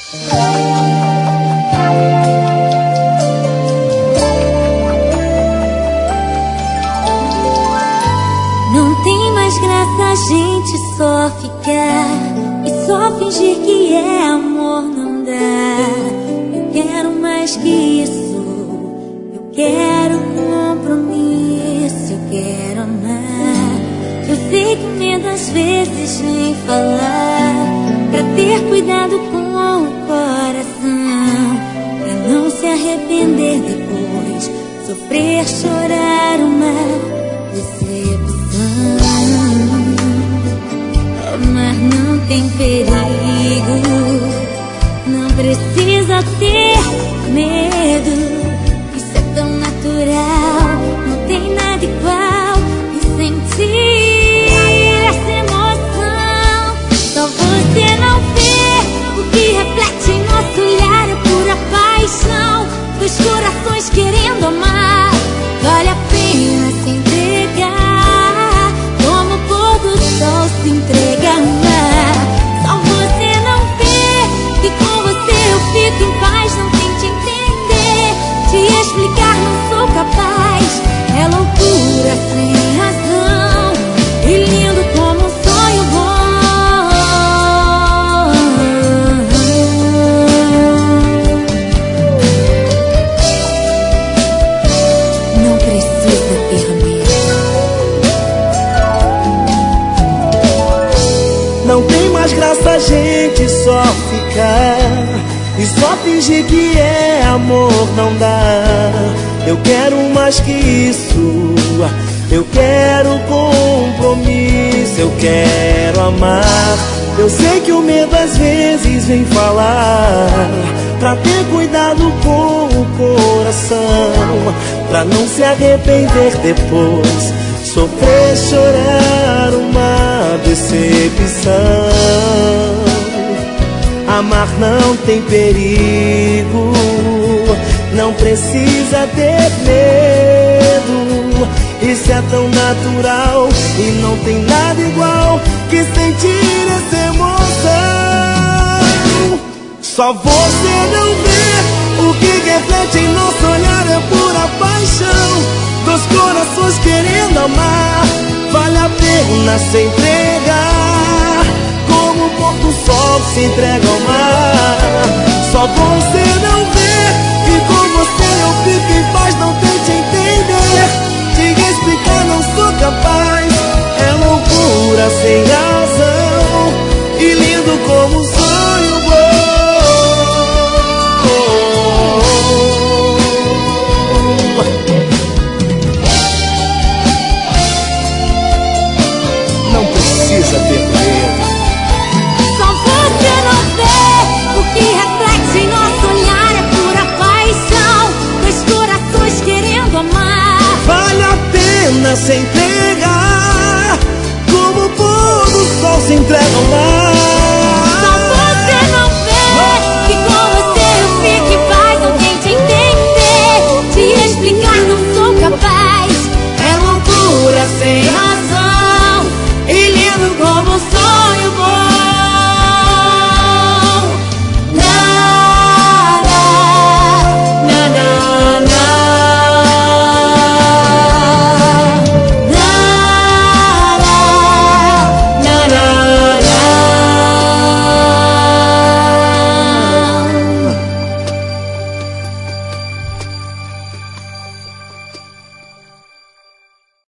Não tem mais graça a gente só ficar e só fingir que é amor, não dá. Eu quero mais que isso, eu quero compromisso, eu quero amar. Eu sei que medo às vezes vem falar pra ter cuidado com o coração, pra não se arrepender depois, sofrer, chorar uma decepção. Mas não tem perigo, não precisa ter medo. Isso é tão natural, não tem nada igual. E sentir essa emoção, só você não vê. O que reflete em nosso olhar é pura paixão, dois corações querendo amar. Vale a pena se entregar, como o pôr do sol se entrega a amar. Só você não vê que com você eu fico em paz. Não tente entender, te explicar não sou capaz. É loucura sem razão e lindo como um sonho bom. Não precisa ter medo. Não tem mais graça a gente só ficar e só fingir que é amor, não dá. Eu quero mais que isso, eu quero compromisso, eu quero amar. Eu sei que o medo às vezes vem falar pra ter cuidado com o coração, pra não se arrepender depois, sofrer, chorar uma decepção. Amar não tem perigo, não precisa ter medo. Isso é tão natural e não tem nada igual que sentir essa emoção. Só você não vê o que reflete em nosso olhar é pura paixão, dois corações querendo amar. Vale a pena se entregar, como o pôr do sol se entrega ao mar. Só você não vê que com você eu fico em paz. Não tente entender, te explicar não sou capaz. É loucura sem razão